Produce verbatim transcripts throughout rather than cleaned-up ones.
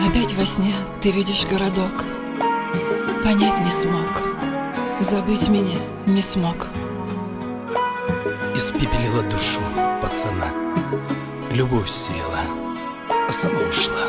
Опять во сне ты видишь городок. Понять не смог, забыть меня не смог. Испепелила душу пацана, любовь вселила, а сама ушла.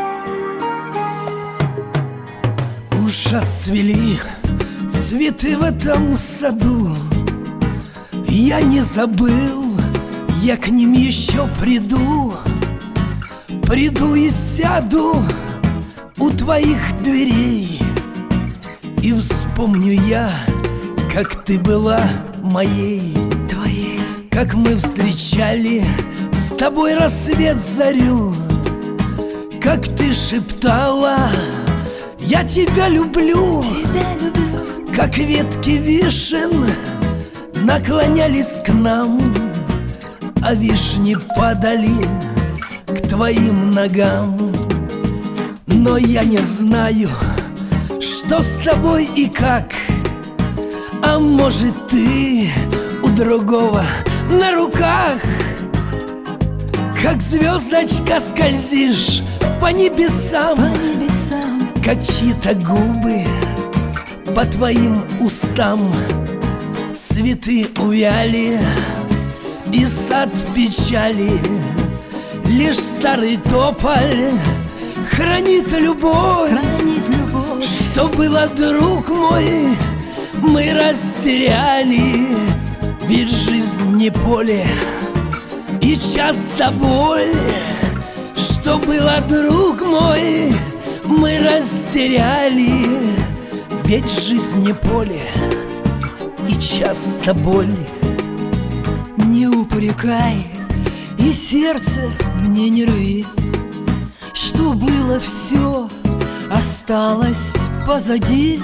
Уж отцвели цветы в этом саду, я не забыл, я к ним еще приду. Приду и сяду у твоих дверей, и вспомню я, как ты была моей, Твоей. как мы встречали с тобой рассвет, зарю, как ты шептала: я тебя люблю, Тебя люблю. как ветки вишен наклонялись к нам, а вишни падали к твоим ногам. Но я не знаю, что с тобой и как. А может, ты у другого на руках, как звездочка скользишь по небесам, По небесам. как чьи-то губы по твоим устам. Цветы увяли и сад в печали, лишь старый тополь хранит любовь. Хранит любовь. Что было, друг мой, мы растеряли. Ведь жизнь не поле и часто боль. Что было, друг мой, мы растеряли. Ведь жизнь не поле и часто боль. Не упрекай и сердце мне не рви. Что было, все осталось позади.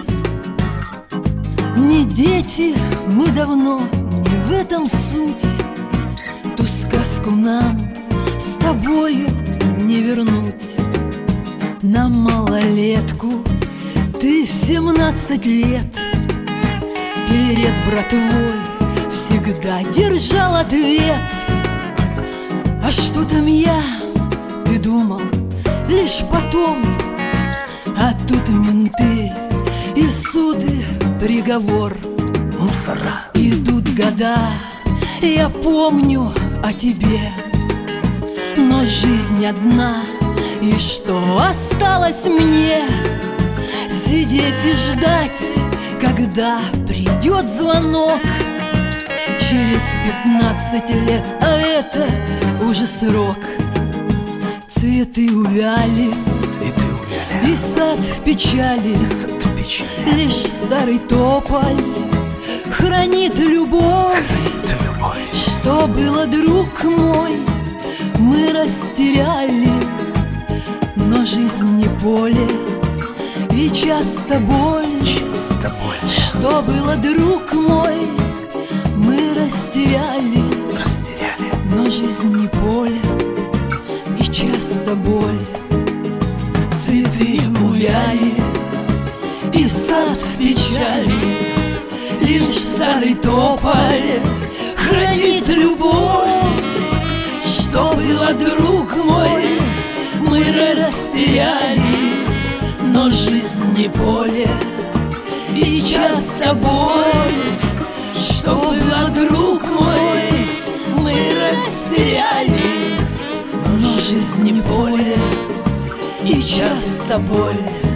Не дети мы давно, не в этом суть. Ту сказку нам с тобою не вернуть. На малолетку ты в семнадцать лет перед братвой всегда держал ответ. А что там я, ты думал, лишь потом. А тут менты и суды, приговор. Мусора. Идут года, я помню о тебе. Но жизнь одна, и что осталось мне? Сидеть и ждать, когда придет звонок. Через пятнадцать лет, а это уже срок. Цветы увяли, Цветы увяли и сад в печали, и сад в печали. лишь старый тополь хранит любовь. Ты любовь. Что было, друг мой, мы растеряли. Но жизнь не поле и часто боль. Часто боль. Что было, друг мой, мы растеряли. Растеряли. Но жизнь не поле и часто боль. Цветы увяли и сад в печали, лишь старый тополь хранит любовь. Что было, друг мой, мы растеряли. Но жизнь не поле и часто боль. Что было, друг мой, мы растеряли. Но жизнь не поле и часто боль.